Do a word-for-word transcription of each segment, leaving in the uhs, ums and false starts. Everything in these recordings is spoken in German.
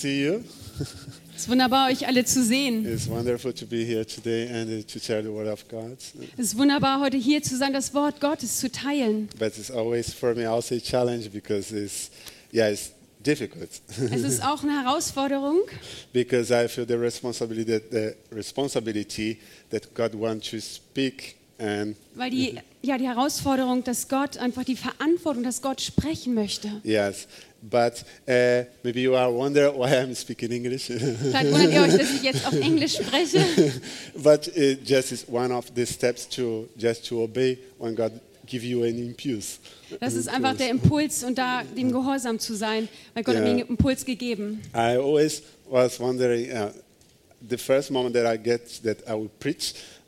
see you. Es ist wunderbar, euch alle zu sehen. It's wonderful to be here today and uh, to share the word of God. Es ist wunderbar, heute hier zu sein, das Wort Gottes zu teilen. But it's always for me also a challenge because it's, yeah, it's difficult. Es ist auch eine Herausforderung, Because I feel the responsibility that the responsibility that God wants to speak and weil die, ja, die Herausforderung, dass Gott einfach die Verantwortung, dass Gott sprechen möchte. yes. But uh, maybe you are wondering why I'm speaking English. Vielleicht wundert ihr euch, dass ich jetzt auf Englisch spreche. But it just is one of the steps to just to obey when God give you an impulse. Das ist einfach der Impuls und da dem Gehorsam zu sein, weil Gott hat Ja. mir einen Impuls gegeben. I always was wondering uh, the first moment that I get that I will preach,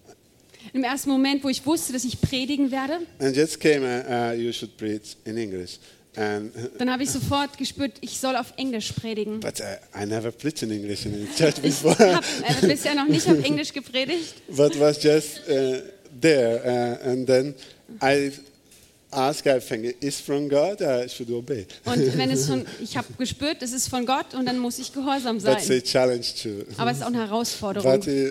Im ersten Moment, wo ich wusste, dass ich predigen werde, and just came uh, uh, you should preach in English. And dann habe ich sofort gespürt, ich soll auf Englisch predigen. but uh, I never preached in English in a church Ich before. habe äh, bisher noch nicht auf Englisch gepredigt. But was just uh, there, uh, and then I asked, I think it's from God. I should obey. Und wenn es von, ich habe gespürt, es ist von Gott und dann muss ich gehorsam That's a sein. challenge too. Aber es ist auch eine Herausforderung. But uh,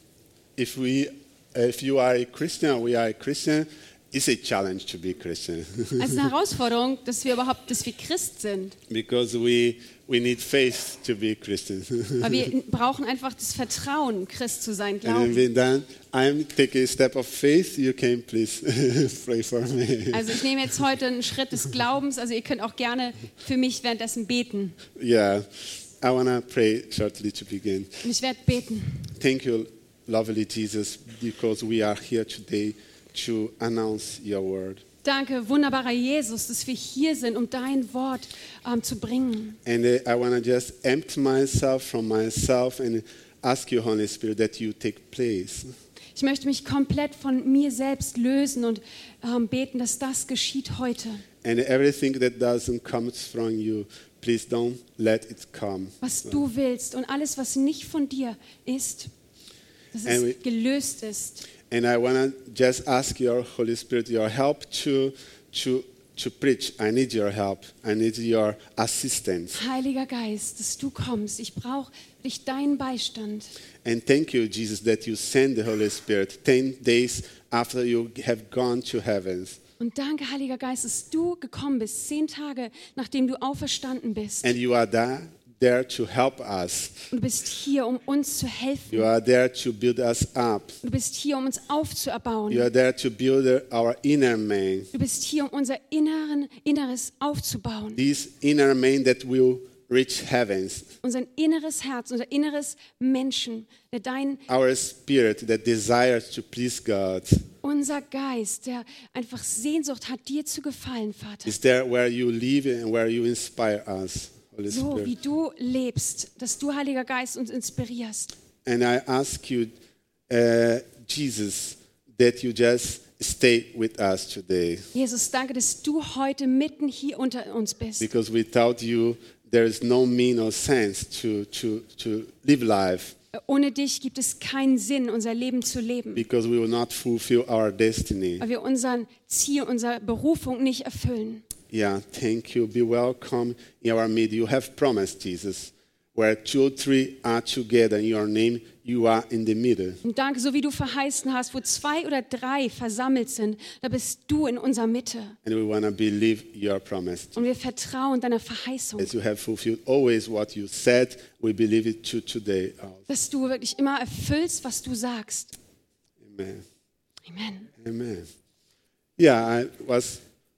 if we, if you are a Christian, we are a Christian. It's a challenge to be Christian Es ist eine Herausforderung, dass wir überhaupt, dass wir Christ sind. because we we need faith to be Christian. Weil wir brauchen einfach das Vertrauen, Christ zu sein, And Glauben. when then I'm taking a step of faith, you can please pray for me. Also ich nehme jetzt heute einen Schritt des Glaubens. Also ihr könnt auch gerne für mich währenddessen beten. Yeah, I wanna pray shortly to begin. Und ich werde beten. Thank you, lovely Jesus, because we are here today to announce your word. Danke, wunderbarer Jesus, dass wir hier sind, um dein Wort ähm, zu bringen. And uh, I want to just empty myself from myself and ask you, Holy Spirit, that you take place. Ich möchte mich komplett von mir selbst lösen und ähm, beten, dass das geschieht heute. And everything that doesn't come from you, please don't let it come. Was du willst und alles, was nicht von dir ist, dass And we- es gelöst ist. And I want to just ask your Holy Spirit, your help to, to, to preach. I need your help. I need your assistance. Heiliger Geist, dass du kommst. Ich brauche dich, deinen Beistand. And thank you, Jesus, that you send the Holy Spirit ten days after you have gone to heavens. Und danke, Heiliger Geist, dass du gekommen bist, zehn Tage, nachdem du auferstanden bist. And you are there, there to help us. Und du bist hier, um uns zu helfen. You are there to build us up. Du bist hier, um uns aufzuerbauen. You are there to build our inner man. Du bist hier, um unser Inneren, Inneres aufzubauen. This inner man that will reach heavens. Unser inneres Herz, unser inneres Menschen, der dein, Our spirit that desires to please God. unser Geist, der einfach Sehnsucht hat, dir zu gefallen, Vater. Is there where you live and where you inspire us, Holy So wie Spirit. du lebst, dass du, Heiliger Geist, uns inspirierst. And I ask you, uh, Jesus, that you just stay with us today. Jesus, danke, dass du heute mitten hier unter uns bist. Because without you, there is no mean or sense to, to, to live life. Ohne dich gibt es keinen Sinn, unser Leben zu leben, Because we will not fulfill our destiny. weil wir unseren Ziel, unsere Berufung nicht erfüllen. Yeah, thank you. Be welcome in our midst. You have promised, Jesus, where two or three are together in your name, you are in the middle. Und danke, so wie du verheißen hast, wo zwei oder drei versammelt sind, da bist du in unserer Mitte. And we want to believe your promise. Und wir vertrauen deiner Verheißung, As you have fulfilled always what you said, we believe it to today. also. dass du wirklich immer erfüllst, was du sagst. Amen. Amen. Amen. Yeah, I was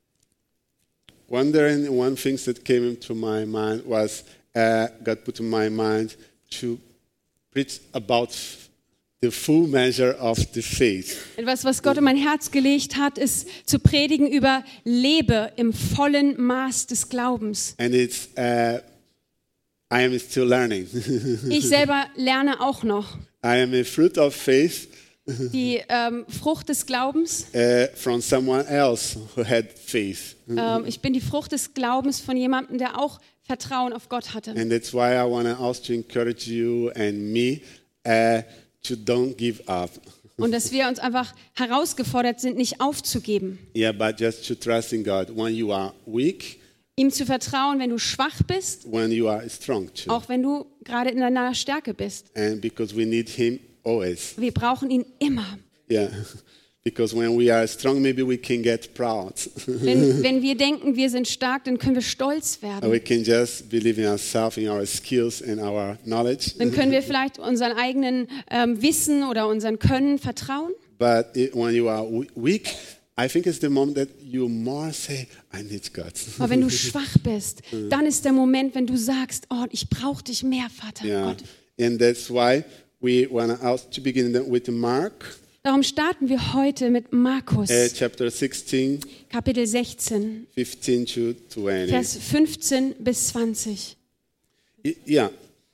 wondering, one thing that came into my mind was uh, God put in my mind to preach about the full measure of the faith. Etwas, was Gott in mein Herz gelegt hat, ist zu predigen über Lebe im vollen Maß des Glaubens. And it's, uh, I am still learning. Ich selber lerne auch noch. I am a fruit of faith Die ähm, Frucht des Glaubens. uh, from someone else who had faith. Ähm, ich bin die Frucht des Glaubens von jemandem, der auch Vertrauen auf Gott hatte. And that's why I want to also encourage you and me uh, to don't give up. Und dass wir uns einfach herausgefordert sind, nicht aufzugeben. Yeah, but just to trust in God. When you are weak, ihm zu vertrauen, wenn du schwach bist, when you are strong too. auch wenn du gerade in deiner Stärke bist. And because we need him always. Wir brauchen ihn immer. Yeah. Because when we are strong, maybe we can get proud. Wenn, wenn wir denken, wir sind stark, dann können wir stolz werden. We can just believe in ourselves, in our skills and our knowledge. Dann können wir vielleicht unseren eigenen ähm, Wissen oder unseren Können vertrauen. But it, when you are weak, I think it's the moment that you more say, I need God. Aber wenn du schwach bist, dann ist der Moment, wenn du sagst, oh, ich brauche dich mehr, Vater Yeah. Gott. And that's why we want to begin with Mark, Darum starten wir heute mit Markus, uh, chapter sixteen, Kapitel sechzehn, fifteen to twenty. Vers fünfzehn bis zwanzig. Y- Yeah.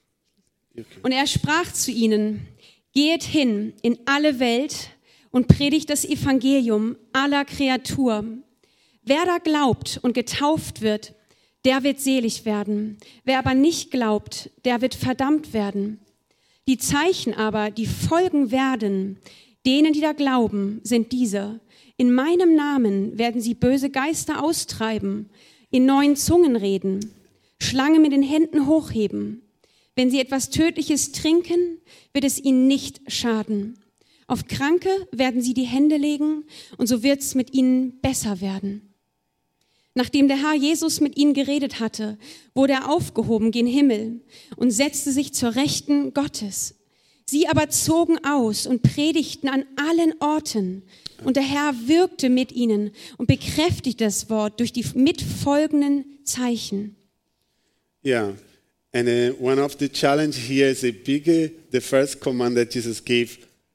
Und er sprach zu ihnen, geht hin in alle Welt und predigt das Evangelium aller Kreatur. Wer da glaubt und getauft wird, der wird selig werden. Wer aber nicht glaubt, der wird verdammt werden. Die Zeichen aber, die folgen werden, denen, die da glauben, sind diese. In meinem Namen werden sie böse Geister austreiben, in neuen Zungen reden, Schlangen mit den Händen hochheben. Wenn sie etwas Tödliches trinken, wird es ihnen nicht schaden. Auf Kranke werden sie die Hände legen und so wird es mit ihnen besser werden. Nachdem der Herr Jesus mit ihnen geredet hatte, wurde er aufgehoben gen Himmel und setzte sich zur Rechten Gottes. Sie aber zogen aus und predigten an allen Orten. Und der Herr wirkte mit ihnen und bekräftigte das Wort durch die mitfolgenden Zeichen. Yeah. And uh, one of the challenge here is a big, uh, the first command that Jesus gave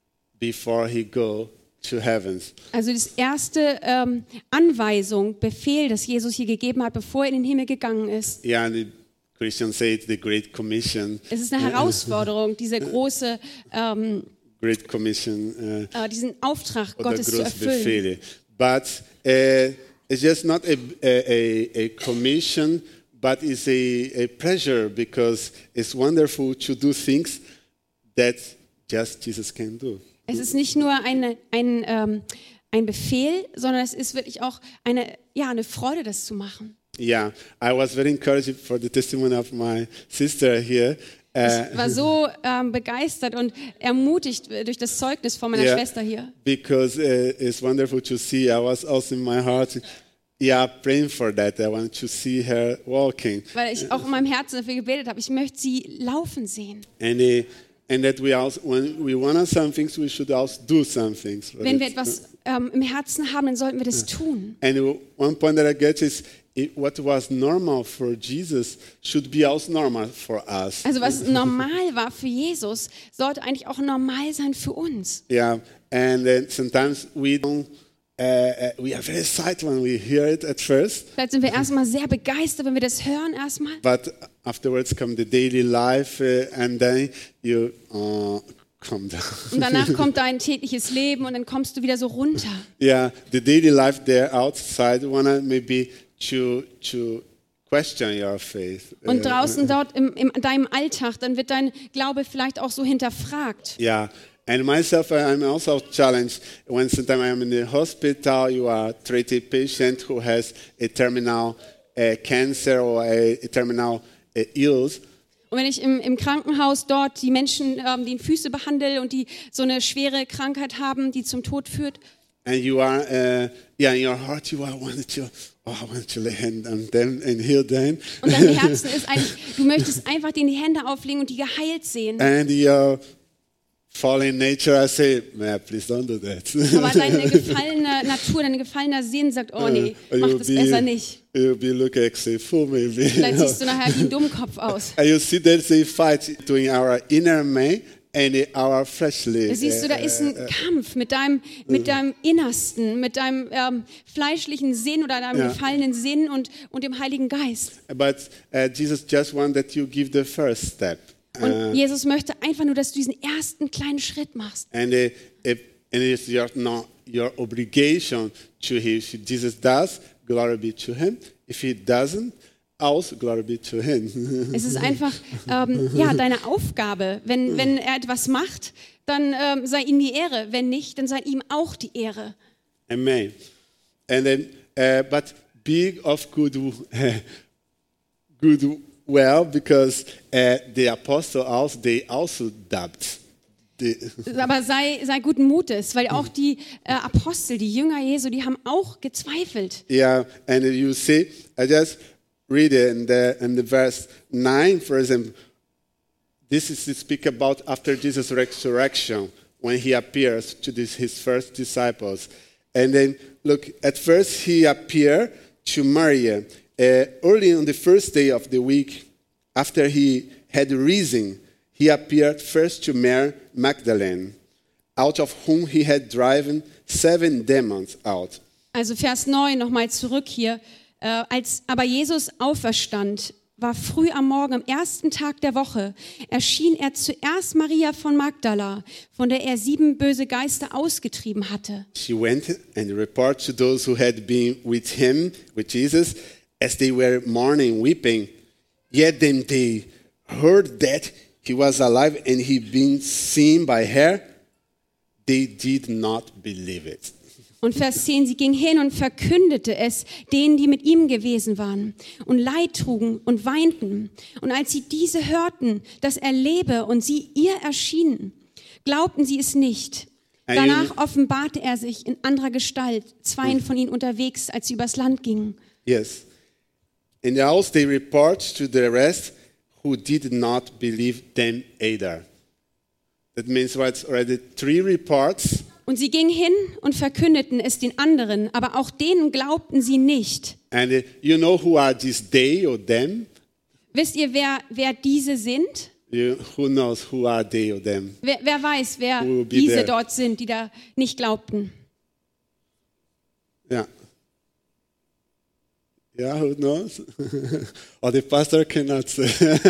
before he go to heavens. Also das erste ähm, Anweisung, Befehl, das Jesus hier gegeben hat, bevor er in den Himmel gegangen ist. Yeah, and the Christians say it's the Great Commission. Es ist eine Herausforderung, diese große, ähm, Great Commission. Uh, äh, diesen Auftrag oder Gottes zu erfüllen. Großbefehle. But uh, it's just not a, a, a commission, but it's a, a pleasure because it's wonderful to do things that just Jesus can do. Es ist nicht nur eine, ein, ähm, ein Befehl, sondern es ist wirklich auch eine, ja, eine Freude, das zu machen. Yeah, I was very encouraged for the testimony of my sister here. Uh, Ich war so ähm, begeistert und ermutigt durch das Zeugnis von meiner Yeah. Schwester hier. because uh, it's wonderful to see. I was also in my heart, yeah, praying for that. I want to see her walking. Weil ich auch in meinem Herzen dafür gebetet habe. Ich möchte sie laufen sehen. And uh, and that we also, when we want some things, we should also do some things. Wenn wir etwas ähm, im Herzen haben, dann sollten wir das tun. And one point that I get is it, what was normal for Jesus should be also normal for us. Also was normal war für Jesus, sollte eigentlich auch normal sein für uns. Yeah, and then sometimes we don't. Uh, uh, we are very excited when we hear it at first, Vielleicht sind wir erstmal sehr begeistert, wenn wir das hören erstmal. but afterwards come the daily life, uh, and then you uh, calm down. Und danach kommt dein tägliches Leben und dann kommst du wieder so runter. Yeah, the daily life there outside wanna maybe to to question your faith. Uh, Und draußen dort im, im deinem Alltag, dann wird dein Glaube vielleicht auch so hinterfragt. Yeah, and myself, I'm also challenged when sometimes I'm in the hospital. You are treating a patient who has a terminal uh, cancer or a, a terminal uh, illness. Und wenn ich im, im Krankenhaus dort die Menschen, ähm, die Füße behandle und die so eine schwere Krankheit haben, die zum Tod führt, And you are, uh, yeah, in your heart, you are wanting to, oh, I want to lay hand on them and heal them. und dein Herzen ist eigentlich, du möchtest einfach denen die Hände auflegen und die geheilt sehen. And your fallen nature, I say, man, please don't do that. Aber deine gefallene Natur, dein gefallener Sinn sagt, oh nee, Uh, mach you'll das be- besser nicht. You'll be looking like a fool, maybe. Vielleicht siehst du nachher wie ein Dummkopf aus. And you see there's a fight between our inner man and our fleshly. Da siehst du, da ist ein Kampf mit deinem, mit deinem Innersten, mit deinem ähm, fleischlichen Sinn oder deinem Ja. gefallenen Sinn und, und dem Heiligen Geist. But uh, Jesus just wants that you give the first step. Und Uh, Jesus möchte einfach nur, dass du diesen ersten kleinen Schritt machst. and, uh, if, and it's your, not your obligation to him. If Jesus does, glory be to him. If he doesn't, also glory be to him. Es ist einfach ähm, ja, deine Aufgabe. Wenn, wenn er etwas macht, dann ähm, sei ihm die Ehre. Wenn nicht, dann sei ihm auch die Ehre. Amen. And then, uh, but big of good, good well, because uh, the apostle also they also doubted. Aber sei, sei guten Mutes, weil auch die äh, Apostel, die Jünger Jesu, die haben auch gezweifelt. Yeah, and you see, I just read it in the, in the verse nine, for example. This is to speak about after Jesus' resurrection, when he appears to this, his first disciples. And then, look, at first he appeared to Maria uh, early on the first day of the week, after he had risen. He appeared first to Mary Magdalene, out of whom he had driven seven demons out. Also Vers neun, nochmal zurück hier. Äh, als aber Jesus auferstand, war früh am Morgen, am ersten Tag der Woche, erschien er zuerst Maria von Magdala, von der er sieben böse Geister ausgetrieben hatte. She went and reported to those who had been with him, with Jesus, as they were mourning, weeping. Yet then they heard that he was alive and he'd been seen by her. They did not believe it. Und Vers zehn, sie ging hin und verkündete es denen, die mit ihm gewesen waren und Leid trugen und weinten. Und als sie diese hörten, dass er lebe und sie ihr erschienen, glaubten sie es nicht. Danach offenbarte er sich in anderer Gestalt, zweien von ihnen unterwegs, als sie übers Land gingen. Yes. And also they report to the rest who did not believe them either. That means what's already three reports. Und sie gingen hin und verkündeten es den anderen, aber auch denen glaubten sie nicht. And uh, you know who are these they or them? Wisst ihr, wer, wer diese sind? You, who knows who are they or them? Wer, wer weiß, wer Who will be diese there? dort sind, die da nicht glaubten? Yeah. Yeah, who knows? Or the pastor cannot say.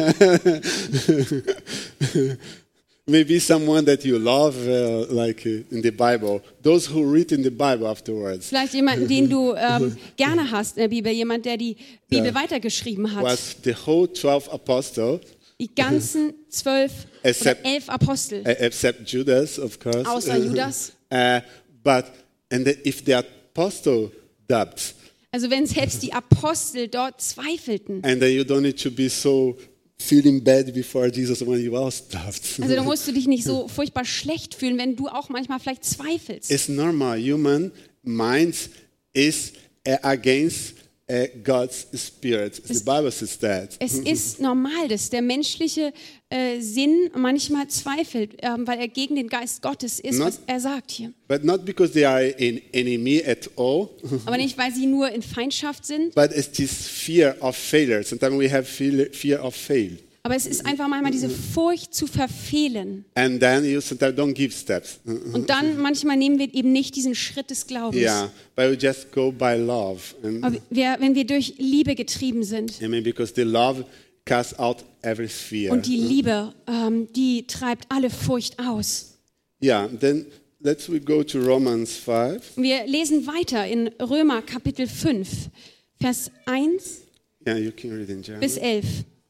Maybe someone that you love, uh, like uh, in the Bible. Those who read in the Bible afterwards. Vielleicht jemanden, den du ähm, gerne hast in der Bibel, jemand, der die Bibel Ja. weitergeschrieben hat. Was the whole twelve apostles, Die ganzen zwölf Except- oder elf Apostel, uh, except Judas, of course. außer Judas. Uh, but and the, if the apostle doubted, Also wenn selbst die Apostel dort zweifelten. and then you don't need to be so feeling bad before Jesus when you also doubted. Also da musst du dich nicht so furchtbar schlecht fühlen, wenn du auch manchmal vielleicht zweifelst. It's normal. Human minds is uh, against uh, God's spirit. The Bible says that. Es ist normal, dass der menschliche äh, Sinn manchmal zweifelt, ähm, weil er gegen den Geist Gottes ist, Not- was er sagt hier. But not because they are an enemy at all, Aber nicht, weil sie nur in Feindschaft sind, but it's this fear of failure. Sometimes we have fear, fear of fail. aber es ist einfach manchmal diese Furcht zu verfehlen. And then you sometimes don't give steps. Und dann manchmal nehmen wir eben nicht diesen Schritt des Glaubens. Yeah, but we just go by love. And, Aber wir, wenn wir durch Liebe getrieben sind, I mean, because the love casts out every fear. und die Liebe, ähm, die treibt alle Furcht aus. Yeah, then let's we go to Romans five. Wir lesen weiter in Römer Kapitel fünf, Vers eins Yeah, you can read in German. bis elf.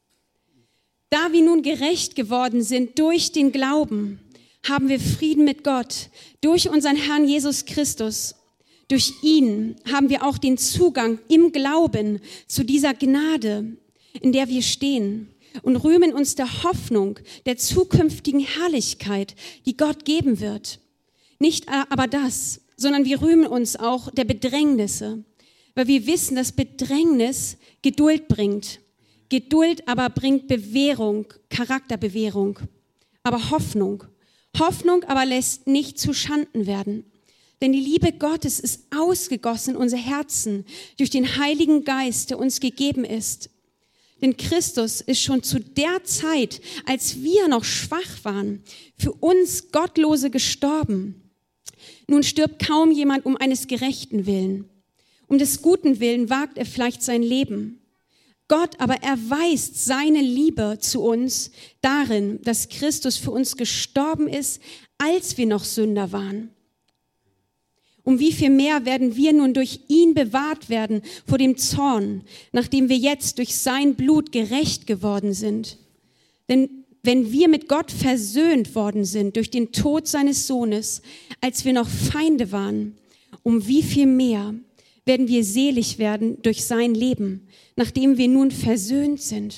Da wir nun gerecht geworden sind durch den Glauben, haben wir Frieden mit Gott durch unseren Herrn Jesus Christus. Durch ihn haben wir auch den Zugang im Glauben zu dieser Gnade, in der wir stehen, und rühmen uns der Hoffnung der zukünftigen Herrlichkeit, die Gott geben wird. Nicht aber das, sondern wir rühmen uns auch der Bedrängnisse, weil wir wissen, dass Bedrängnis Geduld bringt. Geduld aber bringt Bewährung, Charakterbewährung, aber Hoffnung. Hoffnung aber lässt nicht zu Schanden werden. Denn die Liebe Gottes ist ausgegossen in unser Herzen durch den Heiligen Geist, der uns gegeben ist. Denn Christus ist schon zu der Zeit, als wir noch schwach waren, für uns Gottlose gestorben. Nun stirbt kaum jemand um eines Gerechten willen. Um des Guten willen wagt er vielleicht sein Leben. Gott aber erweist seine Liebe zu uns darin, dass Christus für uns gestorben ist, als wir noch Sünder waren. Um wie viel mehr werden wir nun durch ihn bewahrt werden vor dem Zorn, nachdem wir jetzt durch sein Blut gerecht geworden sind. Denn wenn wir mit Gott versöhnt worden sind durch den Tod seines Sohnes, als wir noch Feinde waren, um wie viel mehr werden wir selig werden durch sein Leben, nachdem wir nun versöhnt sind.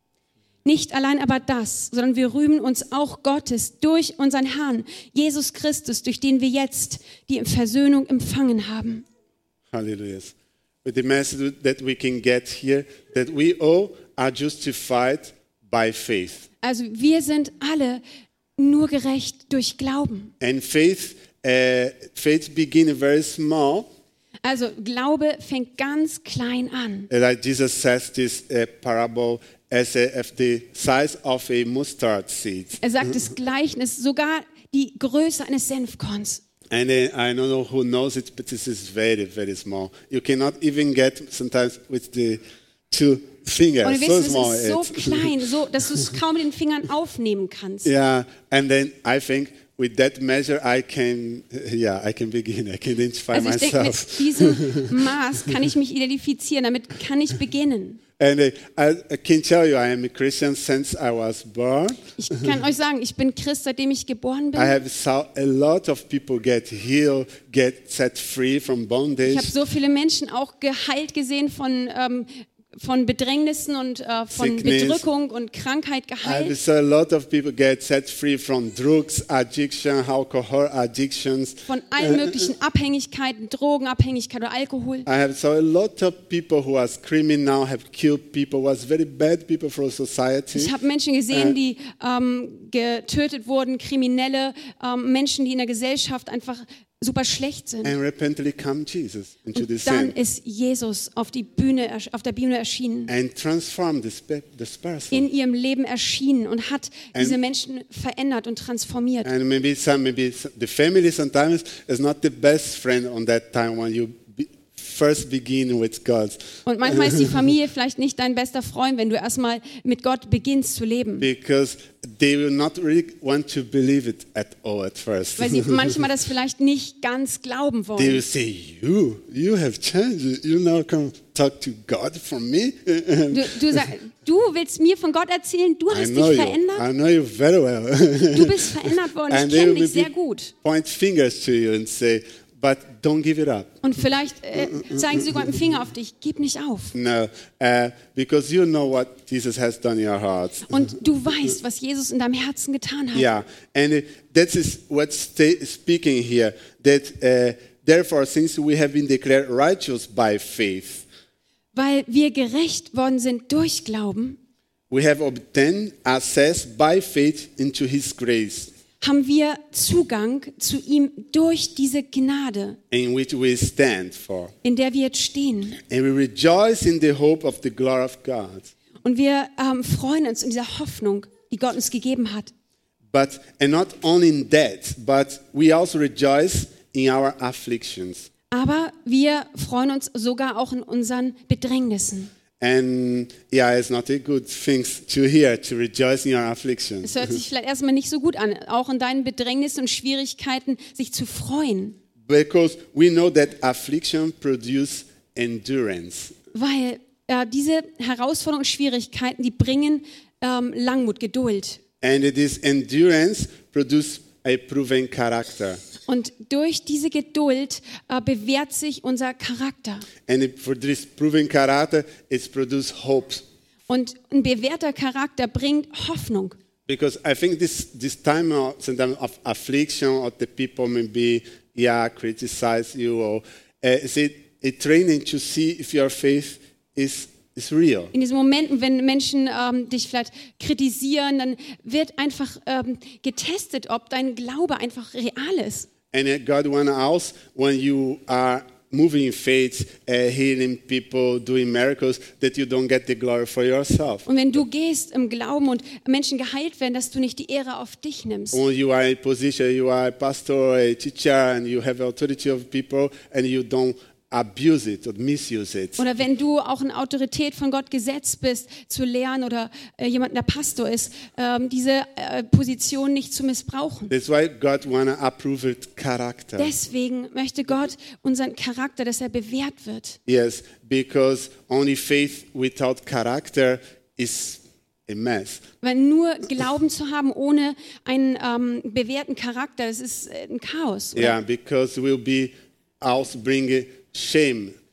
Nicht allein aber das, sondern wir rühmen uns auch Gottes durch unseren Herrn, Jesus Christus, durch den wir jetzt die Versöhnung empfangen haben. Hallelujah. With the message that we can get here, that we all are justified by faith. Also wir sind alle nur gerecht durch Glauben. And faith, uh, faith begins very small. Also Glaube fängt ganz klein an. Like Jesus says this uh, parable as a, of the size of a mustard seed. Er sagt das Gleichnis, sogar die Größe eines Senfkorns. And uh, I don't know who knows it, but this is very, very small. You cannot even get sometimes with the two fingers. Und wir So wissen, small. es ist so it's- klein, so, dass du es kaum mit den Fingern aufnehmen kannst. Yeah, and then I think with that measure I can, yeah, I can begin. I can identify Also ich denke, myself. mit diesem Maß kann ich mich identifizieren, damit kann ich beginnen. And uh, I, I can tell you, I am a Christian since I was born. Ich kann euch sagen, ich bin Christ, seitdem ich geboren I bin. have saw a lot of people get healed, get set free from Ich bondage. habe so viele Menschen auch geheilt gesehen von, ähm, von Bedrängnissen und äh, von Sickness. Bedrückung und Krankheit I have geheilt. saw a lot of people get set free from drugs addiction, alcohol addictions. Von allen möglichen Abhängigkeiten, Drogenabhängigkeit oder Alkohol. I have saw a lot of people who was criminal, have killed people, was very bad people for society. Ich habe Menschen gesehen, die ähm, getötet wurden, Kriminelle, ähm, Menschen, die in der Gesellschaft einfach super schlecht sind. And repentantly come Jesus into the Und dann scene ist Jesus auf, die Bühne, ersch- auf der Bühne erschienen, and transform this, pe- this person. in ihrem Leben erschienen und hat And- diese Menschen verändert und transformiert. And maybe some, maybe s- the family sometimes is not the best friend on that time when you be, first begin with God, Und manchmal ist die Familie vielleicht nicht dein bester Freund, wenn du erstmal mit Gott beginnst zu leben. because they will not really want to believe it at all at first. Weil sie manchmal das vielleicht nicht ganz glauben They will wollen. say, "You, you have changed. You now come talk to God from me." Du, du, sag, du willst mir von Gott erzählen, du I hast know dich you. verändert. I know you very well. Du bist verändert worden, And ich they kenne will dich sehr maybe gut. point fingers to you and say, "But don't give it up." Und vielleicht äh, zeigen sie sogar mit dem Finger auf dich, gib nicht auf. No, uh, because you know what Jesus has done in your heart. Und du weißt, was Jesus in deinem Herzen getan hat. Yeah, and uh, that is what's sta- speaking here. That uh, therefore, since we have been declared righteous by faith, Weil wir gerecht worden sind durch Glauben, we have obtained access by faith into His grace, haben wir Zugang zu ihm durch diese Gnade, in which we stand for, in der wir jetzt stehen. and we rejoice in the hope of the glory of God. Und wir ähm, freuen uns in dieser Hoffnung, die Gott uns gegeben hat. But and not only in that, but we also rejoice in our afflictions. Aber wir freuen uns sogar auch in unseren Bedrängnissen. And yeah, it's not a good thing to hear, to rejoice in your afflictions. Es hört sich vielleicht erstmal nicht so gut an, auch in deinen Bedrängnissen und Schwierigkeiten sich zu freuen. Because we know that affliction produces endurance. Weil äh, diese Herausforderungen und Schwierigkeiten, die bringen ähm, Langmut, Geduld. And this endurance produces a proven character. Und durch diese Geduld äh, bewährt sich unser Charakter. And it- for this proven character, it produces hope. Und ein bewährter Charakter bringt Hoffnung. Because I think this, this time of, sometimes of affliction, or the people maybe, yeah, criticize you, or uh, is it a training to see if your faith is, is real. In diesen Momenten, wenn Menschen ähm, dich vielleicht kritisieren, dann wird einfach ähm, getestet, ob dein Glaube einfach real ist. And uh, God wants us, when you are moving in faith, uh, healing people, doing miracles, that you don't get the glory for yourself. Und wenn du gehst im Glauben und Menschen geheilt werden, dass du nicht die Ehre auf dich nimmst. When you are in a position, you are a pastor, a teacher, and you have authority of people, and you don't abuse it or misuse it. Oder wenn du auch in Autorität von Gott gesetzt bist, zu lehren oder äh, jemand, der Pastor ist, ähm, diese äh, Position nicht zu missbrauchen. That's why God wants to approve it character. Deswegen möchte Gott unseren Charakter, dass er bewährt wird. Yes, because only faith without character is a mess. Weil nur Glauben zu haben ohne einen ähm, bewährten Charakter, das ist äh, ein Chaos. Oder? Yeah, because we'll be also bringing shame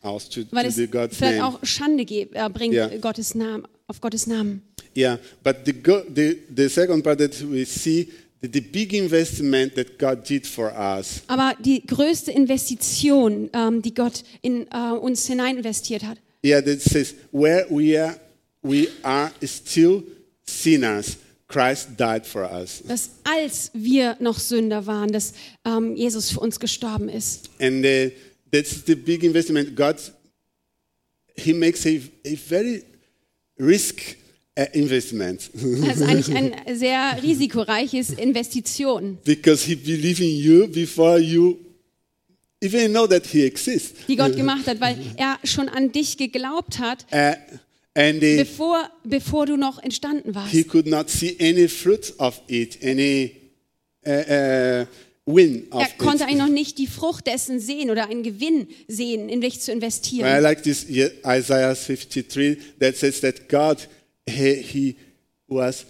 else to, weil to es the God's vielleicht name. auch Schande ge- äh, bringt Ja. Gottes Namen, auf Gottes Namen. Yeah, but the, go, the the second part that we see the, the big investment that God did for us. Aber die größte Investition, ähm, die Gott in äh, uns hinein investiert hat, Yeah, that says where we are, we are still sinners. Christ died for us, dass als wir noch Sünder waren, dass ähm, Jesus für uns gestorben ist. and uh, that's the big investment. God, He makes a a very risk uh, investment Das ist eigentlich ein sehr risikoreiches Investition, because He believes in you before you even know that He exists. die Gott gemacht hat, weil er schon an dich geglaubt hat, Uh, and uh, bevor, bevor du noch entstanden warst. He could not see any fruit of it, any uh, uh, win of Er konnte it. eigentlich noch nicht die Frucht dessen sehen oder einen Gewinn sehen, in dich zu I investieren. like this yeah, Isaiah fifty-three that says that God, he, he was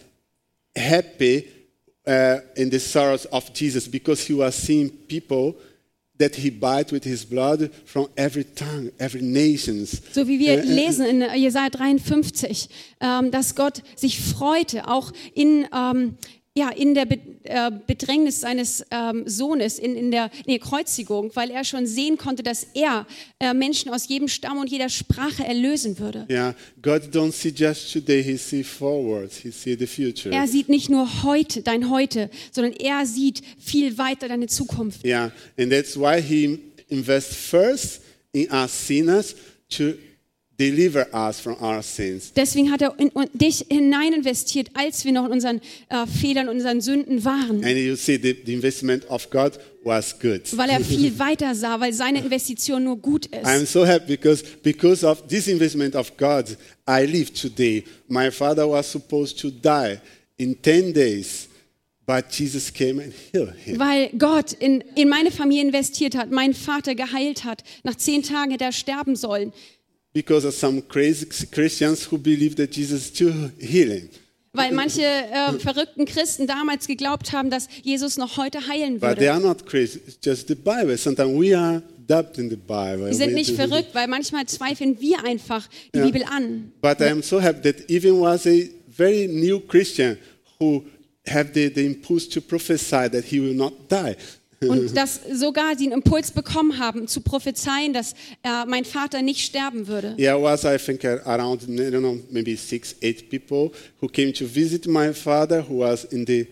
happy uh, in the sorrows of Jesus because he was seeing people that he bought with his blood from every tongue, every nations. So wie wir Äh, lesen in Jesaja dreiundfünfzig, ähm, dass Gott sich freute, auch in, ähm, ja, in der Be äh, Bedrängnis seines ähm, Sohnes, in, in, der, in der Kreuzigung, weil er schon sehen konnte, dass er äh, Menschen aus jedem Stamm und jeder Sprache erlösen würde. Yeah, God don't see just today, he see forward, he see the future. Er sieht nicht nur heute, dein Heute, sondern er sieht viel weiter deine Zukunft. Yeah, and that's why he invests first in us sinners to deliver us from our sins. Deswegen hat er in, in dich hinein investiert, als wir noch in unseren äh, Fehlern, unseren Sünden waren. And you see the, the investment of God was good. Weil er viel weiter sah, weil seine Investition nur gut I'm ist. so happy because because of this investment of God, I live today. My father was supposed to die in ten days, but Jesus came and healed him. Weil Gott in, in meine Familie investiert hat, meinen Vater geheilt hat. Nach zehn Tagen hätte er sterben sollen. Because of some crazy Christians who believe that Jesus is still healing. Weil manche äh, verrückten Christen damals geglaubt haben, dass Jesus noch heute heilen But they würde. are not crazy, it's just the Bible. Sometimes we are doubting the Bible. Die sind We- nicht verrückt, weil manchmal zweifeln wir einfach die Ja. Bibel an. But I am so happy that even was a very new Christian who have the, the impulse to prophesy that he will not die. Und dass sogar sie einen Impuls bekommen haben, zu prophezeien, dass äh, mein Vater nicht sterben würde. Yeah, was I think uh, around, I don't know, maybe six, eight people who came to visit my father who was in the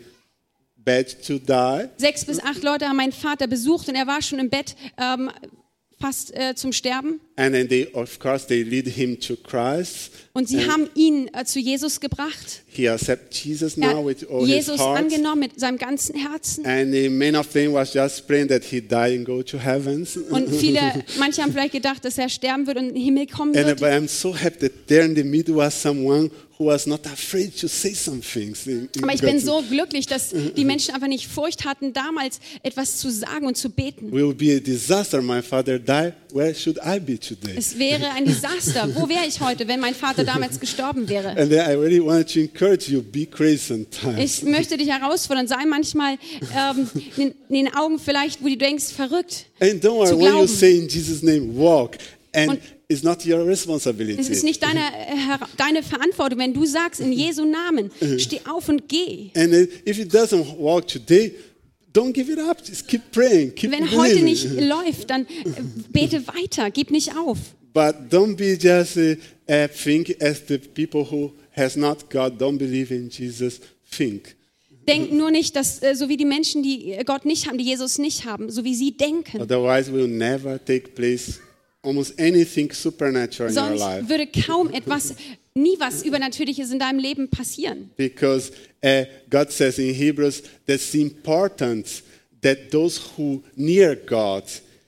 bed to die. Sechs bis acht Leute haben meinen Vater besucht und er war schon im Bett ähm, fast äh, zum Sterben. And then they, of course, they lead him to Christ. Und sie And haben ihn äh, zu Jesus gebracht. he accepted Jesus Er now hat with all Jesus his heart. angenommen mit seinem ganzen Herzen. And the main of them was just praying that he die and go to heaven. Und viele, manche haben vielleicht gedacht, dass er sterben wird und in den Himmel kommen And wird. but I'm so happy that there in the middle was someone who was not afraid to say some things. in- in Aber ich bin God's- so glücklich, dass die Menschen einfach nicht Furcht hatten, damals etwas zu sagen und zu beten. Will be a disaster. My father died. Where should I be today? Es wäre ein Desaster. Wo wäre ich heute, wenn mein Vater damals gestorben wäre? And then I really wanted to encourage you, be crazy sometimes. Ich möchte dich herausfordern, sei manchmal ähm, in, in den Augen vielleicht, wo du denkst, verrückt. And don't worry, zu when you glauben. say in Jesus' name, walk, and Und it's not your responsibility. Es ist nicht deine, äh, her- deine Verantwortung, wenn du sagst, in Jesu Namen, steh auf und geh. And then if it doesn't walk today, don't give it up. Just keep praying, keep Wenn heute believing. nicht läuft, dann äh, bete weiter, gib nicht auf. But don't be just uh, uh, think as the people who has not God, don't believe in Jesus, think. Denk nur nicht, dass äh, so wie die Menschen, die Gott nicht haben, die Jesus nicht haben, so wie sie denken. Otherwise, will never take place almost anything supernatural in your Sonst life. würde kaum etwas, nie was Übernatürliches in deinem Leben passieren. Because uh, God says in Hebrews that's important that those who near God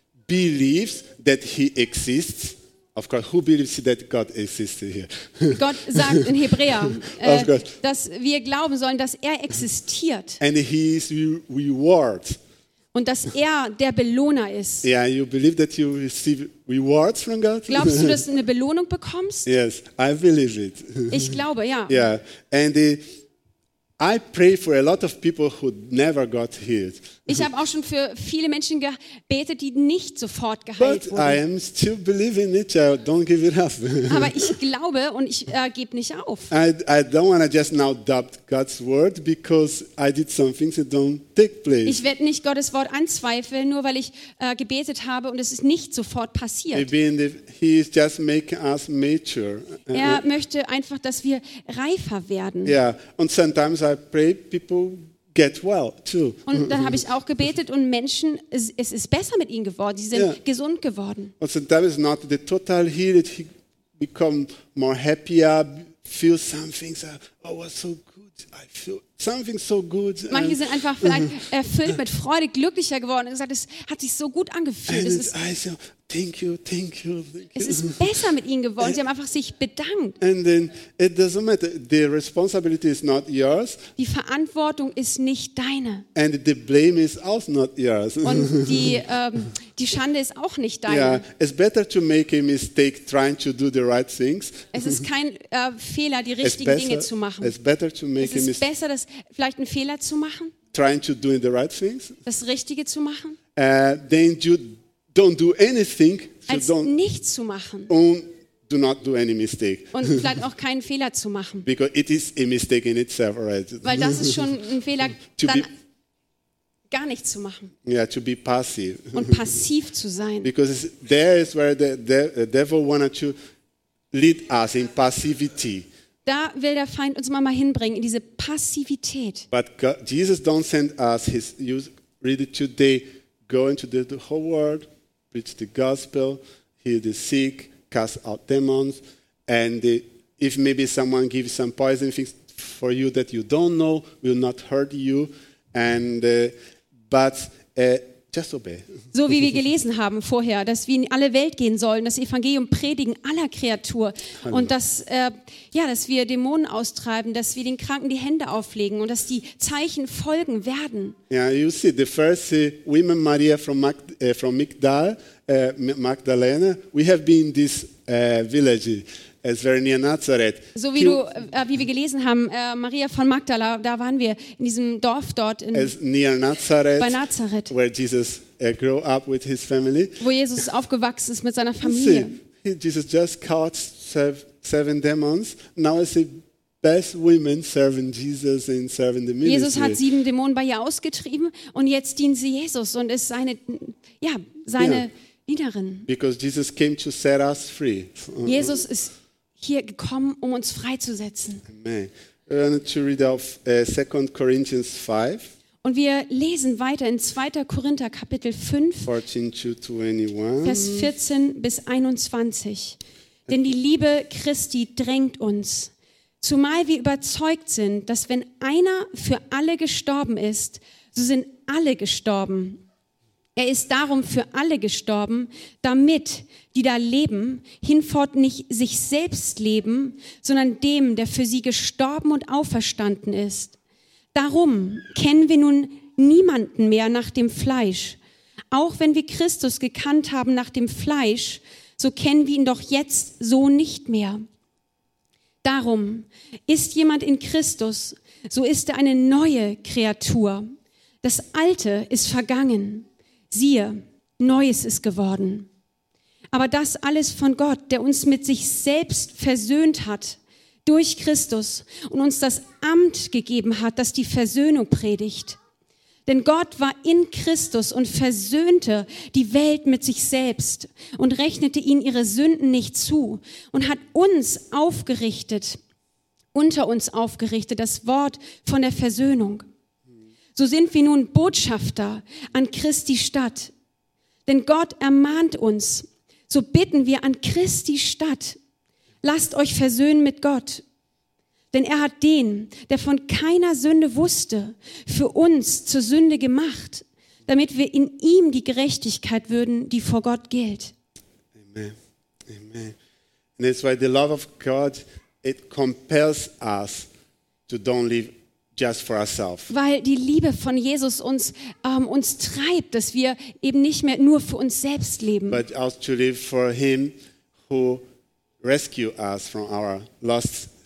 believes that He exists. Of course, who believes that God exists here? Gott sagt in Hebräer, äh, Of course. dass wir glauben sollen, dass er existiert And He is re- reward. und dass er der Belohner ist. Yeah, you believe that you receive rewards from God? Glaubst du, dass du eine Belohnung bekommst? Yes, I believe it. Ich glaube, ja. Yeah, and uh, I pray for a lot of people who never got healed. Ich habe auch schon für viele Menschen gebetet, die nicht sofort geheilt But I wurden. am still believing it. I don't give it up. Aber ich glaube und ich äh, gebe nicht auf. I, I don't want to just now doubt God's word because I did some things that don't take place. Ich werde nicht Gottes Wort anzweifeln, nur weil ich äh, gebetet habe und es ist nicht sofort passiert. Maybe in the, he is just making us mature. Er möchte einfach, dass wir reifer werden. Yeah, and sometimes I pray people get well too. Und dann habe ich auch gebetet und Menschen, es, es ist besser mit ihnen geworden, sie sind Ja. gesund geworden. And sometimes not the total healed, he become more happier, feel something, so, oh, what's so good, I feel something so good. Manche and, sind einfach vielleicht erfüllt mit Freude, glücklicher geworden und gesagt, es hat sich so gut angefühlt. and Es ist, I say, thank you, thank you, thank es you. ist besser mit ihnen geworden. Sie haben einfach sich bedankt. And then it doesn't matter. The responsibility is not yours, Die Verantwortung ist nicht deine. and the blame is also not yours. Und die, ähm, die Schande ist auch nicht deine. Yeah, it's better to make a mistake trying to do the right things. Es ist kein äh, Fehler, die It's richtigen Dinge better, zu machen. it's better to Es make a ist mistake besser, das, vielleicht einen Fehler zu machen, trying to do the right things das Richtige zu machen, uh, than you don't do anything. So als don't nichts zu machen um, do not do any mistake und vielleicht auch keinen Fehler zu machen. because it is a mistake in itself, right? Weil das ist schon ein Fehler, To dann be- gar nichts zu machen Yeah, to be passive und passiv zu sein. because it's, there is where the, the, the devil wanted to lead us in passivity. Da will der Feind uns mal hinbringen, in diese Passivität. But God, Jesus don't send us. His you read it today. Go into the, the whole world, preach the gospel, heal the sick, cast out demons, and the, if maybe someone gives some poison things for you that you don't know, will not hurt you, and uh, but uh, just obey. So wie wir gelesen haben vorher, dass wir in alle Welt gehen sollen, das Evangelium predigen aller Kreatur und dass, äh, ja, dass wir Dämonen austreiben, dass wir den Kranken die Hände auflegen und dass die Zeichen folgen werden. Yeah, you see the first uh, women, Maria from Mag, uh, from Magdal, uh, Magdalena. We have been in this uh, village. It's very near Nazareth. So wie, He- du, äh, wie wir gelesen haben, äh, Maria von Magdala, da waren wir in diesem Dorf dort in, It's near Nazareth, bei Nazareth, where Jesus uh, grew up with his family. wo Jesus aufgewachsen ist mit seiner See, Familie. he- Jesus just caught sev- seven demons. Now I see best women serving Jesus and serving the ministry. Jesus hat sieben Dämonen bei ihr ausgetrieben und jetzt dient sie Jesus und ist seine, ja, seine Ja. Dienerin. Because Jesus came to set us free. Jesus ist hier gekommen, um uns freizusetzen. Amen. I wanted to read off uh, Second Corinthians five, Und wir lesen weiter in zweiter Korinther Kapitel fünf, fourteen to twenty-one. Vers vierzehn bis einundzwanzig. Denn die Liebe Christi drängt uns, zumal wir überzeugt sind, dass wenn einer für alle gestorben ist, so sind alle gestorben. Er ist darum für alle gestorben, damit die da leben, hinfort nicht sich selbst leben, sondern dem, der für sie gestorben und auferstanden ist. Darum kennen wir nun niemanden mehr nach dem Fleisch. Auch wenn wir Christus gekannt haben nach dem Fleisch, so kennen wir ihn doch jetzt so nicht mehr. Darum, ist jemand in Christus, so ist er eine neue Kreatur. Das Alte ist vergangen. Siehe, Neues ist geworden. Aber das alles von Gott, der uns mit sich selbst versöhnt hat, durch Christus und uns das Amt gegeben hat, das die Versöhnung predigt. Denn Gott war in Christus und versöhnte die Welt mit sich selbst und rechnete ihnen ihre Sünden nicht zu und hat uns aufgerichtet, unter uns aufgerichtet, das Wort von der Versöhnung. So sind wir nun Botschafter an Christi Stadt. Denn Gott ermahnt uns, so bitten wir an Christi Stadt, lasst euch versöhnen mit Gott. Denn er hat den, der von keiner Sünde wusste, für uns zur Sünde gemacht, damit wir in ihm die Gerechtigkeit würden, die vor Gott gilt. Amen. Amen. And that's why the love of God, it compels us to don't live just for ourselves. Weil die Liebe von Jesus uns, ähm, uns treibt, dass wir eben nicht mehr nur für uns selbst leben, But also to live for Him who rescued us from our lost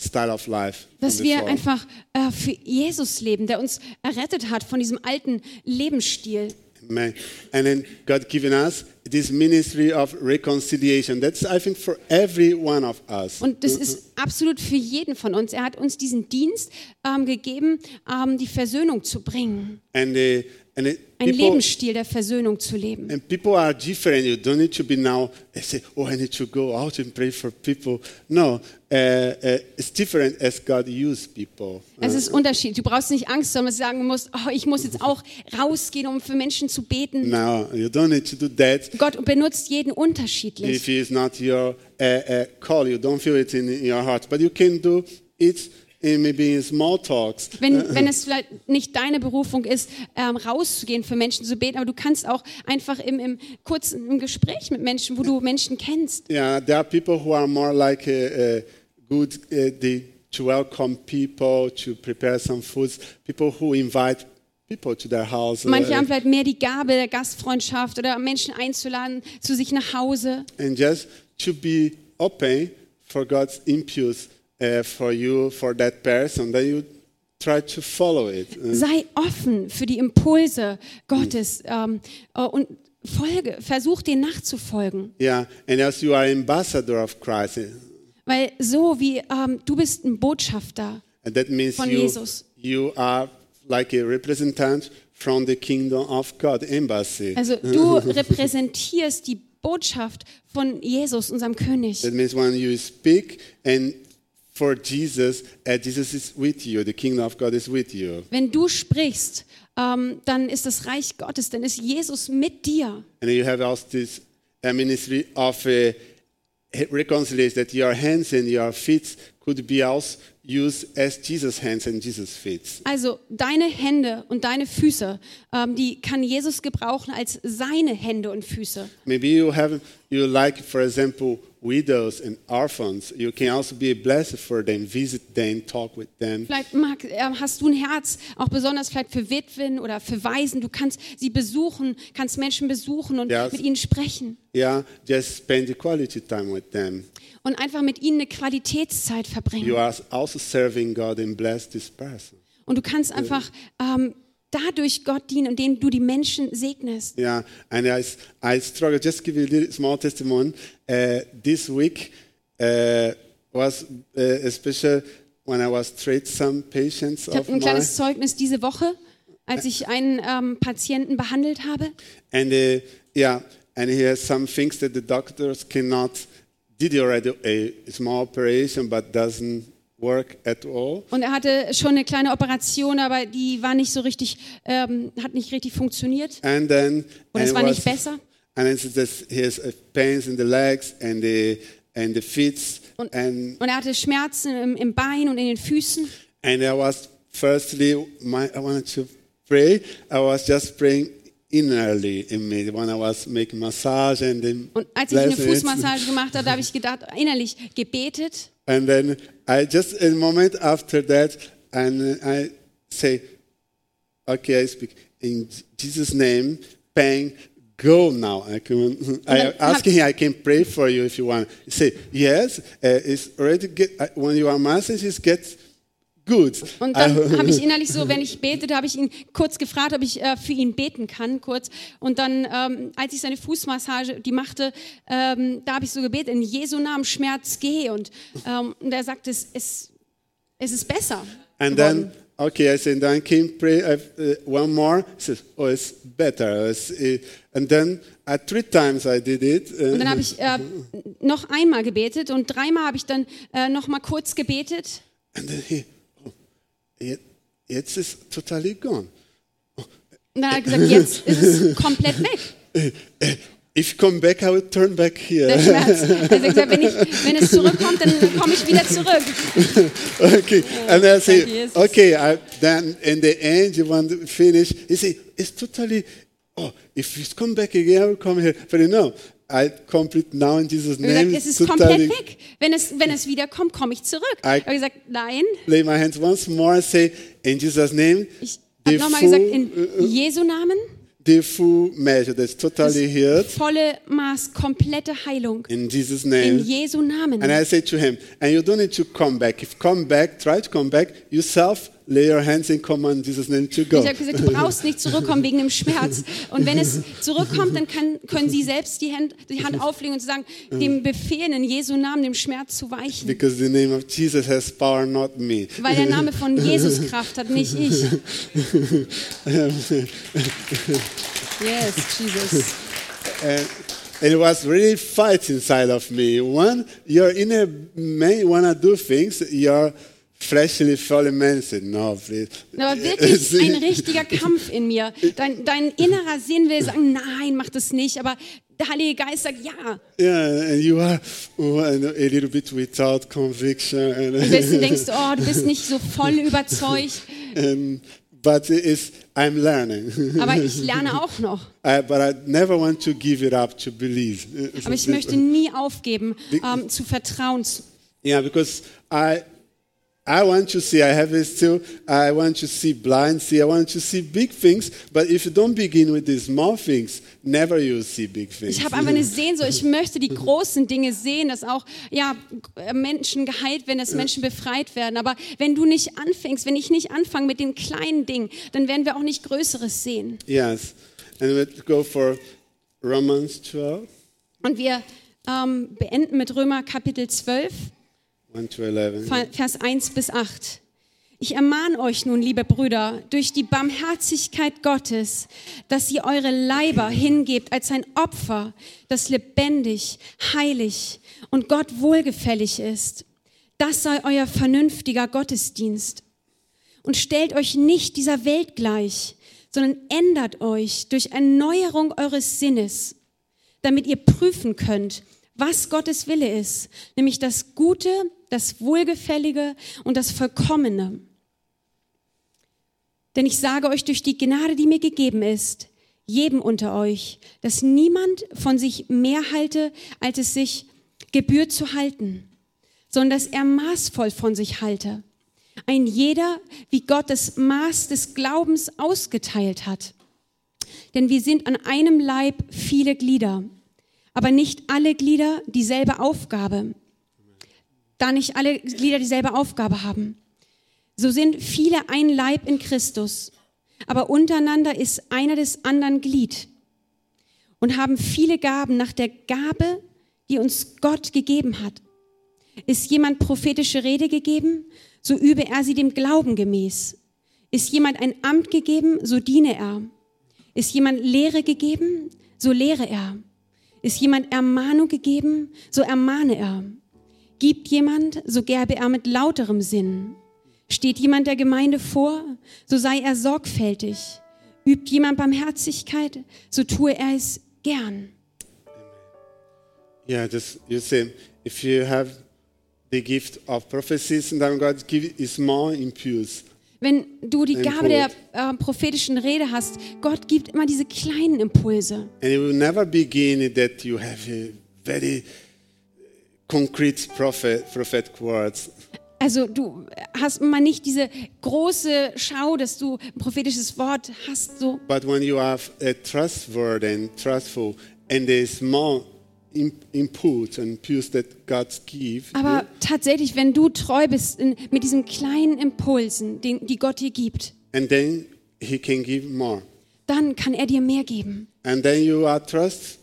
style of life. Dass wir einfach äh, für Jesus leben, der uns errettet hat von diesem alten Lebensstil. Amen. And then God given us this ministry of reconciliation. That's, I think, for every one of us. Und das ist absolut für jeden von uns. Er hat uns diesen Dienst ähm, gegeben, ähm, die Versöhnung zu bringen. And, uh, and it, Ein people, Lebensstil der Versöhnung zu leben. And people are different. You don't need to be now, they say, oh, I need to go out and pray for people. No, uh, uh, it's different as God used people. Es ist unterschiedlich. Du brauchst nicht Angst, sondern sagen musst, oh, ich muss jetzt auch rausgehen, um für Menschen zu beten. No, you don't need to do that. Gott benutzt jeden unterschiedlich. If it's not your uh, uh, call, you don't feel it in, in your heart. But you can do it in maybe in small talks. Wenn, wenn es vielleicht nicht deine Berufung ist, ähm, rauszugehen, für Menschen zu beten, aber du kannst auch einfach im, im kurzen im Gespräch mit Menschen, wo du Menschen kennst. Yeah, there are people who are more like uh, uh, good, uh, they, to welcome people, to prepare some foods. People who invite people to their house. Manche uh, haben vielleicht mehr die Gabe der Gastfreundschaft oder Menschen einzuladen zu sich nach Hause. And just to be open for God's impulse uh, for you, for that person, then you try to follow it. Sei offen für die Impulse Gottes ähm, und folge, versuch denen nachzufolgen. Yeah, and as you are ambassador of Christ. Weil so wie ähm, du bist ein Botschafter And that means von you, Jesus. you are like a representative from the kingdom of God, embassy. Also du repräsentierst die Botschaft von Jesus, unserem König. That means when you speak and for Jesus, uh, Jesus is with you. The kingdom of God is with you. Wenn du sprichst, ähm, dann ist das Reich Gottes, dann ist Jesus mit dir. And you have also this uh, ministry of uh, reconciliation, that your hands and your feet could be also used as Jesus' hands and Jesus' feet. Also deine Hände und deine Füße, ähm, die kann Jesus gebrauchen als seine Hände und Füße. Maybe you have, you like, for example, widows and orphans. You can also be a blessing for them, visit them, talk with them. Vielleicht mag, äh, hast du ein Herz, auch besonders vielleicht für Witwen oder für Waisen. Du kannst sie besuchen, kannst Menschen besuchen und Yes. mit ihnen sprechen. Yeah, just spend the quality time with them. Und einfach mit ihnen eine Qualitätszeit verbringen. You are also serving God and bless this person. Und du kannst einfach ähm, dadurch Gott dienen, indem du die Menschen segnest. Yeah, and I, I struggle. Just give you a little small testimony. Uh, this week uh, was uh, especially when I was treating some patients Ich of habe ein mine. kleines Zeugnis diese Woche, als ich einen ähm, Patienten behandelt habe. And uh, yeah, and he has some things that the doctors cannot. Did already a small operation, but doesn't work at all. Und er hatte schon eine kleine Operation, aber die war nicht so richtig, ähm, hat nicht richtig funktioniert. And then Und es and war it nicht was- besser. And then this, he has uh, pains in the legs and the and the feet, Und, and und er hatte Schmerzen im, im Bein und in den Füßen. and I was firstly my, I wanted to pray. I was just praying innerly in me when I was making massage and then Und als ich eine blessing it. Fußmassage gemacht habe, da habe ich gedacht, innerlich gebetet. And then I just a moment after that, and I say, okay, I speak in Jesus' name, pain, go now. I can, I then ask have- him, I can pray for you if you want. He say, yes, uh, it's already get, uh, when you are massage, it gets good. Und dann I- habe ich innerlich so, wenn ich betete, habe ich ihn kurz gefragt, ob ich äh, für ihn beten kann, kurz. Und dann, ähm, als ich seine Fußmassage, die machte, ähm, da habe ich so gebetet, in Jesu Namen, Schmerz, geh. Und, ähm, und er sagte, es, es, es ist besser And geworden. then, okay, I said, then I can pray uh, uh, one more. He says, oh, it's better. It's, uh, and then uh, three times I did it. Uh, Und dann habe ich äh, noch einmal gebetet und dreimal habe ich dann äh, noch mal kurz gebetet. and then he, oh, it, it's is totally gone. Und dann hat er gesagt, jetzt ist es komplett weg, If you come back, I will turn back der here. Schmerz. Er hat gesagt, wenn, ich, wenn es zurückkommt, dann komme ich wieder zurück. Okay, and I Thank say, you. okay. I, then in the end, you want to finish. He say, it's totally. Oh, if you come back again, I will come here. But you know, I complete now in Jesus' Er hat name. gesagt, es ist totally komplett weg. Wenn es, wenn es wiederkommt, komme ich zurück. I- Er hat gesagt, nein. lay my hands once more and say, in Jesus' name. Ich the habe nochmal full- gesagt, in Jesu Namen, the full measure that's totally healed. Volle Maß, komplette Heilung. In Jesus' In name. Jesu Namen. And I said to him, and you don't need to come back. If come back, try to come back yourself. Lay your hands and come on in Jesus' name to go. Ich habe gesagt, du brauchst nicht zurückkommen wegen dem Schmerz. Und wenn es zurückkommt, dann kann, können Sie selbst die Hand, die Hand auflegen und sagen, dem befehlen in Jesu Namen, dem Schmerz zu weichen. Because the name of Jesus has power, not me. Weil der Name von Jesus Kraft hat, nicht ich. Yes, Jesus. And, and it was really fight inside of me. One, your inner man wanna do things, your fleshly fallen man said, no, please. Aber wirklich ein richtiger Kampf in mir. Dein, dein innerer Sinn will sagen, nein, mach das nicht. Aber der Heilige Geist sagt, ja. Yeah, and you are oh, a little bit without conviction. And Ein bisschen denkst du, oh, du bist nicht so voll überzeugt. and, but it's, I'm learning. Aber ich lerne auch noch. I, but I never want to give it up to believe. Aber ich möchte nie aufgeben, ähm, zu vertrauen. Yeah, because I I want to see, I have it still, I want to see blind, see, I want to see big things, but if you don't begin with the small things, never you'll see big things. Ich habe einfach eine Sehnsucht, ich möchte die großen Dinge sehen, dass auch ja, Menschen geheilt werden, dass Menschen befreit werden. Aber wenn du nicht anfängst, wenn ich nicht anfange mit den kleinen Dingen, dann werden wir auch nicht Größeres sehen. Yes, and we'll go for Romans twelve. Und wir ähm, beenden mit Römer Kapitel zwölf. one to eleven. Vers eins bis acht. Ich ermahne euch nun, liebe Brüder, durch die Barmherzigkeit Gottes, dass ihr eure Leiber hingebt als ein Opfer, das lebendig, heilig und Gott wohlgefällig ist. Das sei euer vernünftiger Gottesdienst. Und stellt euch nicht dieser Welt gleich, sondern ändert euch durch Erneuerung eures Sinnes, damit ihr prüfen könnt, was Gottes Wille ist, nämlich das Gute, das Wohlgefällige und das Vollkommene. Denn ich sage euch durch die Gnade, die mir gegeben ist, jedem unter euch, dass niemand von sich mehr halte, als es sich gebührt zu halten, sondern dass er maßvoll von sich halte. Ein jeder, wie Gott das Maß des Glaubens ausgeteilt hat. Denn wir sind an einem Leib viele Glieder, aber nicht alle Glieder dieselbe Aufgabe. Da nicht alle Glieder dieselbe Aufgabe haben. So sind viele ein Leib in Christus, aber untereinander ist einer des anderen Glied und haben viele Gaben nach der Gabe, die uns Gott gegeben hat. Ist jemand prophetische Rede gegeben, so übe er sie dem Glauben gemäß. Ist jemand ein Amt gegeben, so diene er. Ist jemand Lehre gegeben, so lehre er. Ist jemand Ermahnung gegeben, so ermahne er. Gibt jemand, so gerbe er mit lauterem Sinn. Steht jemand der Gemeinde vor, so sei er sorgfältig. Übt jemand Barmherzigkeit, so tue er es gern. Yeah, just you say, if you have the gift of prophecies, and then God give is more impulse. Wenn du die Gabe der äh, prophetischen Rede hast, Gott gibt immer diese kleinen Impulse. And it will never begin that you have a very concrete prophet, prophetic words. Also du hast mal nicht diese große Schau, dass du ein prophetisches Wort hast. So. But when you have a trustworthy and trustful and a small input and impulse that God gives. Aber tatsächlich, wenn du treu bist in, mit diesen kleinen Impulsen, den, die Gott dir gibt, and then He can give more. Dann kann er dir mehr geben. And then you are trust,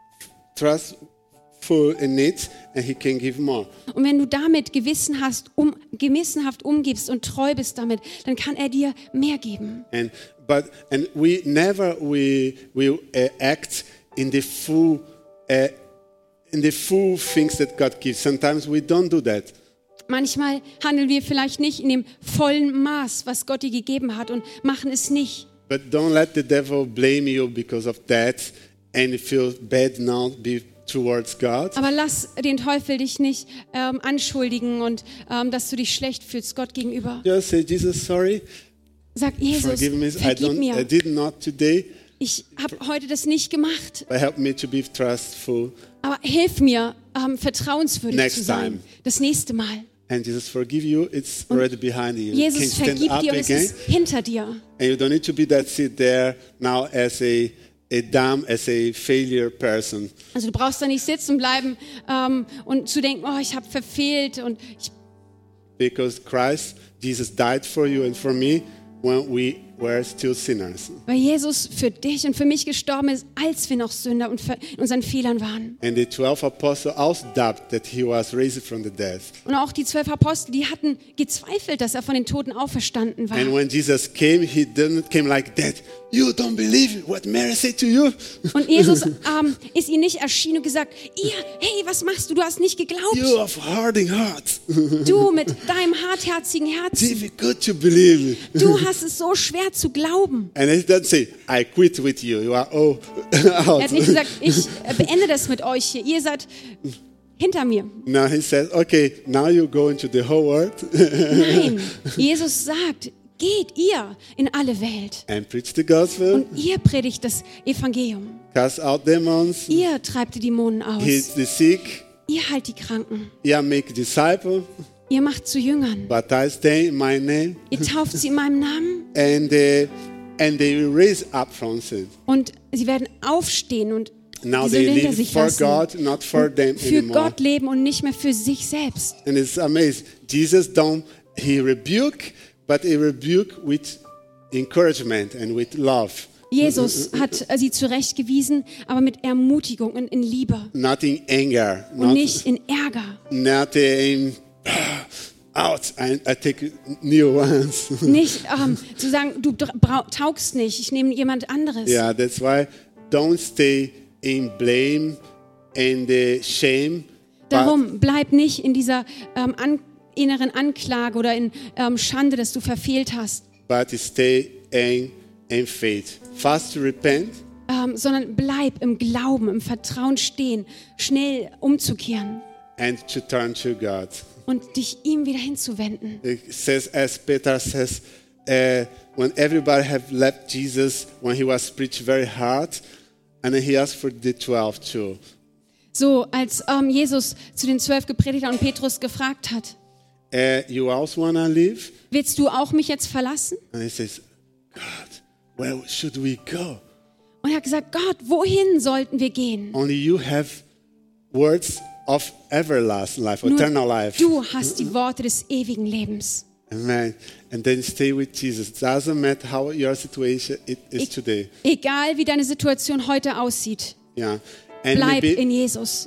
trustful in it, and He can give more. Und wenn du damit Gewissen hast, um, gewissenhaft umgibst und treu bist damit, dann kann er dir mehr geben. And but and we never we will uh, act in the full. Uh, in the full things that God gives. Sometimes we don't do that. Manchmal handeln wir vielleicht nicht in dem vollen Maß, was Gott dir gegeben hat und machen es nicht. But don't let the devil blame you because of that and feel bad now be towards God. Aber lass den Teufel dich nicht ähm, anschuldigen und ähm, dass du dich schlecht fühlst Gott gegenüber. Just say, Jesus, sorry. Sag, Jesus, Forgive me. I vergib don't. mir. I did not today. Ich habe heute das nicht gemacht. But help me to be trustful. Aber hilf mir, ähm, vertrauenswürdig Next zu sein. time. Das nächste Mal. And Jesus forgive you, it's already behind you. You can Jesus stand vergibt up dir und es again. ist hinter dir. And you don't need to be that sit there now as a, a dumb, as a failure person. Also du brauchst da nicht sitzen bleiben ähm, und zu denken, oh, ich habe verfehlt und ich Because Christ, Jesus died for you and for me when we were still sinners. weil Jesus für dich und für mich gestorben ist, als wir noch Sünder und in unseren Fehlern waren. And the twelve apostles also doubted that he was raised from the dead. Und auch die zwölf Apostel, die hatten gezweifelt, dass er von den Toten auferstanden war. And when Jesus came, he didn't come like that. You don't believe what Mary said to you? Und Jesus ähm, ist ihnen nicht erschienen und gesagt, ihr, hey, was machst du? Du hast nicht geglaubt. You have hardened heart. Du mit deinem hartherzigen Herzen. Difficult to believe. Du hast es so schwer zu glauben. And he doesn't say, I quit with you. You are all Er out. hat nicht gesagt, ich äh, beende das mit euch hier. Ihr seid hinter mir. Now he says, okay, now you go into the whole world Nein, Jesus sagt, geht ihr in alle Welt and preach the gospel, und ihr predigt das Evangelium. cast out demons, Ihr treibt die Dämonen heal aus. the sick, Ihr heilt die Kranken. yeah, make disciples, Ihr macht zu Jüngern. baptize them in my name, Ihr tauft sie in meinem Namen and uh, and they will raise up from sin. und sie werden aufstehen und Now die they Sünde hinter live sich for lassen. God, not for them Für anymore. Gott leben und nicht mehr für sich selbst. And it's amazing. Jesus don't he rebuke, but he rebuke with encouragement and with love. Jesus hat sie zurechtgewiesen, aber mit Ermutigung und in Liebe Not in anger, und not, nicht in Ärger. not in out. I, I take new ones. Nicht ähm, zu sagen, du brau- taugst nicht, ich nehme jemand anderes. Yeah, that's why don't stay in blame and uh, shame. But, Darum bleib nicht in dieser ähm, an, inneren Anklage oder in ähm, Schande, dass du verfehlt hast, but stay in, in faith. Fast to repent ähm, sondern bleib im Glauben, im Vertrauen stehen, schnell umzukehren and to turn to God. und dich ihm wieder hinzuwenden. It says, as Peter says, uh, when everybody have left Jesus, when he was preached very hard, and then he asked for the twelve too. So, als ähm, Jesus zu den zwölf gepredigt hat und Petrus gefragt hat, Uh, you also want to leave? willst du auch mich jetzt verlassen? And he says, God, where should we go? Und er hat gesagt, Gott, wohin sollten wir gehen? Only you have words of everlasting life, Nur eternal life. du hast die Worte des ewigen Lebens. Amen. And then stay with Jesus. It doesn't matter how your situation it is today. Egal wie deine Situation heute aussieht, Yeah. And bleib maybe in Jesus.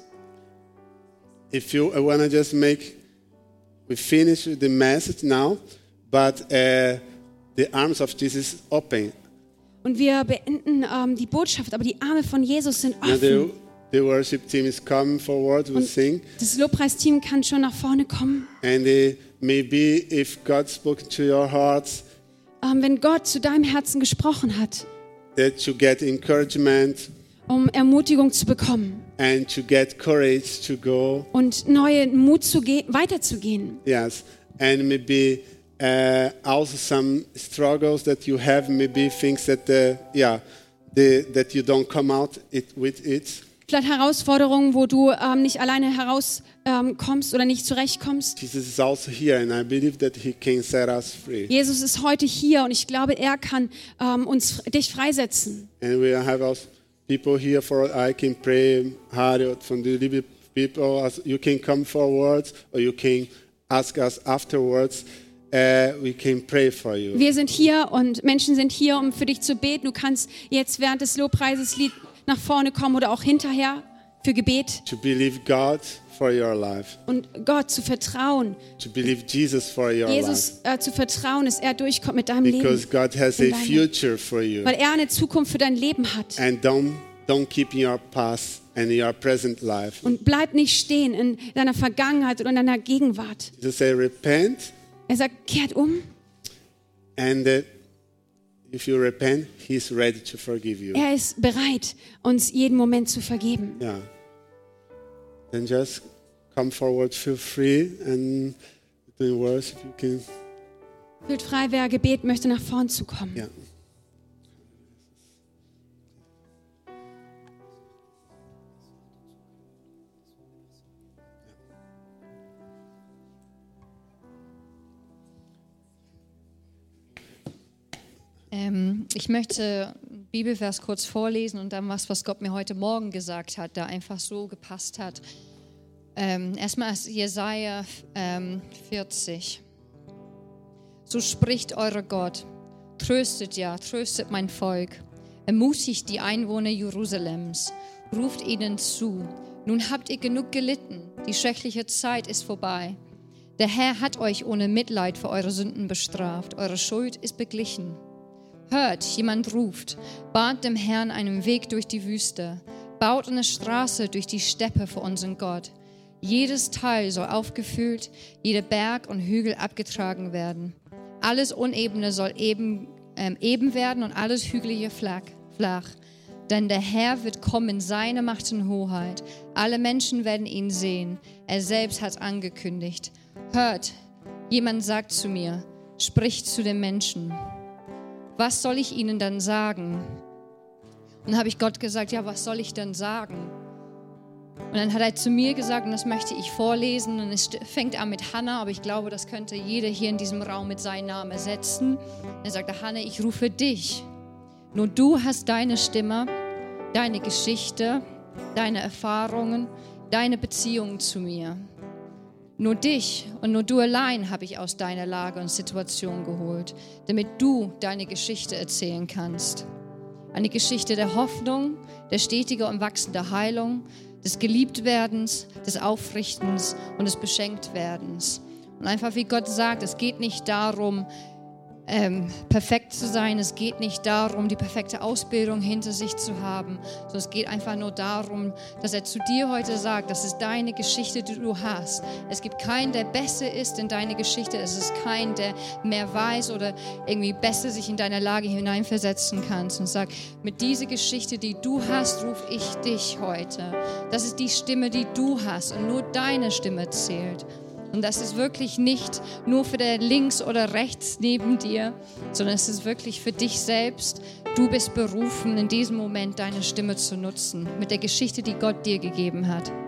if you want to just make, we finish with the message now, but uh, the arms of Jesus open. Und wir beenden ähm, die Botschaft, aber die Arme von Jesus sind Now the, offen. the worship team is coming forward, we'll Und sing. das Lobpreisteam kann schon nach vorne kommen. And uh, maybe if God spoke to your hearts, Ähm, wenn Gott zu deinem Herzen gesprochen hat, that you get encouragement um Ermutigung zu bekommen and to get courage to go. und neuen Mut zu ge- weiterzugehen. Yes. And maybe uh, also some struggles that you have, maybe things that, uh, yeah, the, that you don't come out it, with it. Vielleicht Herausforderungen, wo du ähm, nicht alleine herauskommst ähm, kommst oder nicht zurechtkommst. Jesus is also here, and I believe that he can set us free. Jesus ist heute hier und ich glaube, er kann ähm, uns dich freisetzen. And we have also people here for I can pray, Harriet, from the Libby people. As you can come forward, or you can ask us afterwards. Uh, we can pray for you. Wir sind hier und Menschen sind hier, um für dich zu beten. Du kannst jetzt während des Lobpreises Lied nach vorne kommen oder auch hinterher für Gebet To believe God for your life. und Gott zu vertrauen. To believe Jesus for your life. Jesus äh, zu vertrauen, dass er durchkommt mit deinem Because Leben. God has in a deinem- future for you. Weil er eine Zukunft für dein Leben hat. And don't don't keep in your past and in your present life. Und bleib nicht stehen in deiner Vergangenheit oder in deiner Gegenwart. Jesus say repent, Er sagt, kehrt um. and uh, if you repent, He's ready to forgive you. Er ist bereit, uns jeden Moment zu vergeben. Yeah. Then just come forward, feel free, and doing worship you can. Fühlt frei, wer Gebet möchte, nach vorn zu kommen. Yeah. Ähm, ich möchte einen Bibelvers kurz vorlesen und dann was, was Gott mir heute Morgen gesagt hat, da einfach so gepasst hat. Ähm, erstmal ist Jesaja ähm, vierzig. So spricht euer Gott, tröstet ja, tröstet mein Volk, ermutigt die Einwohner Jerusalems, ruft ihnen zu. Nun habt ihr genug gelitten, die schreckliche Zeit ist vorbei. Der Herr hat euch ohne Mitleid für eure Sünden bestraft, eure Schuld ist beglichen. Hört, jemand ruft, bahnt dem Herrn einen Weg durch die Wüste, baut eine Straße durch die Steppe für unseren Gott. Jedes Teil soll aufgefüllt, jeder Berg und Hügel abgetragen werden. Alles Unebene soll eben, ähm, eben werden und alles Hügelige flach, flach. Denn der Herr wird kommen in seine Macht und Hoheit. Alle Menschen werden ihn sehen. Er selbst hat angekündigt. Hört, jemand sagt zu mir, spricht zu den Menschen. Was soll ich ihnen dann sagen? Und dann habe ich Gott gesagt, ja, was soll ich denn sagen? Und dann hat er zu mir gesagt, und das möchte ich vorlesen, und es fängt an mit Hannah, aber ich glaube, das könnte jeder hier in diesem Raum mit seinem Namen setzen. Er sagte, Hannah, ich rufe dich. Nur du hast deine Stimme, deine Geschichte, deine Erfahrungen, deine Beziehungen zu mir. Nur dich und nur du allein habe ich aus deiner Lage und Situation geholt, damit du deine Geschichte erzählen kannst. Eine Geschichte der Hoffnung, der stetigen und wachsenden Heilung, des Geliebtwerdens, des Aufrichtens und des Beschenktwerdens. Und einfach wie Gott sagt, es geht nicht darum, ähm, perfekt zu sein, es geht nicht darum, die perfekte Ausbildung hinter sich zu haben, sondern es geht einfach nur darum, dass er zu dir heute sagt, das ist deine Geschichte, die du hast. Es gibt keinen, der besser ist in deine Geschichte, es ist kein, der mehr weiß oder irgendwie besser sich in deine Lage hineinversetzen kannst und sagt, mit dieser Geschichte, die du hast, rufe ich dich heute. Das ist die Stimme, die du hast und nur deine Stimme zählt. Und das ist wirklich nicht nur für der links oder rechts neben dir, sondern es ist wirklich für dich selbst. Du bist berufen, in diesem Moment deine Stimme zu nutzen, mit der Geschichte, die Gott dir gegeben hat.